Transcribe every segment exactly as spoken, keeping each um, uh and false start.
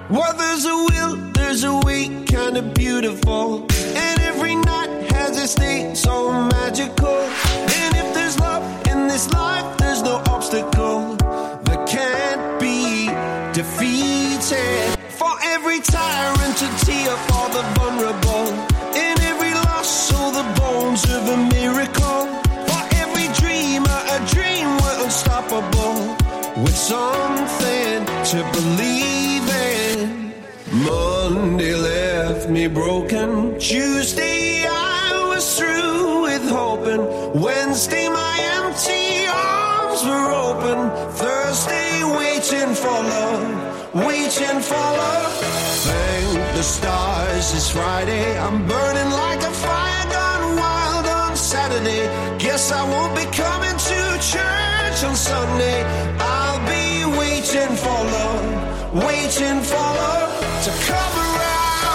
Well, there's a will, there's a way, kinda beautiful. And every night has its day, so magical. And if there's love in this life, there's no obstacle that can't be defeated. For every tyrant to tear for the vulnerable. In every loss, so the bones of a miracle. For every dreamer, a dream we're unstoppable. With something to believe in. Monday left me broken. Tuesday I was through with hoping. Wednesday my empty arms were open. Thursday waiting for love, waiting for love. Thank the stars it's Friday. I'm burning like a fire gone wild on Saturday. Guess I won't be coming to church on Sunday. I'll be waiting for love, waiting for love to come around.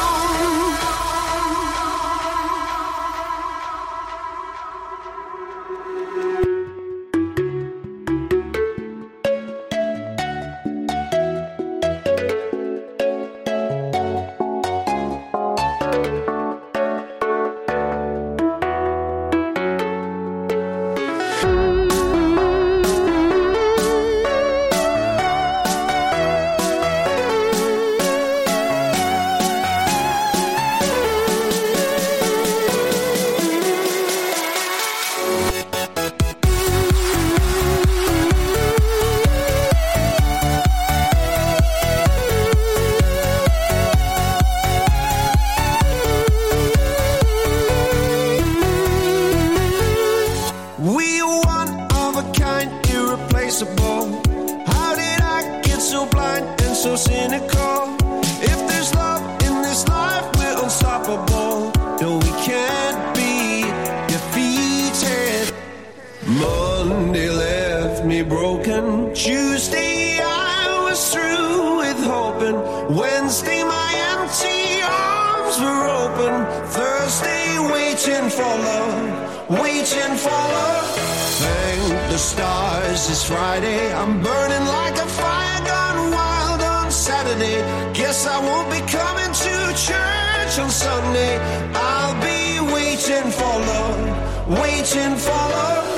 It's Friday, I'm burning like a fire gone wild on Saturday. Guess I won't be coming to church on Sunday. I'll be waiting for love, waiting for love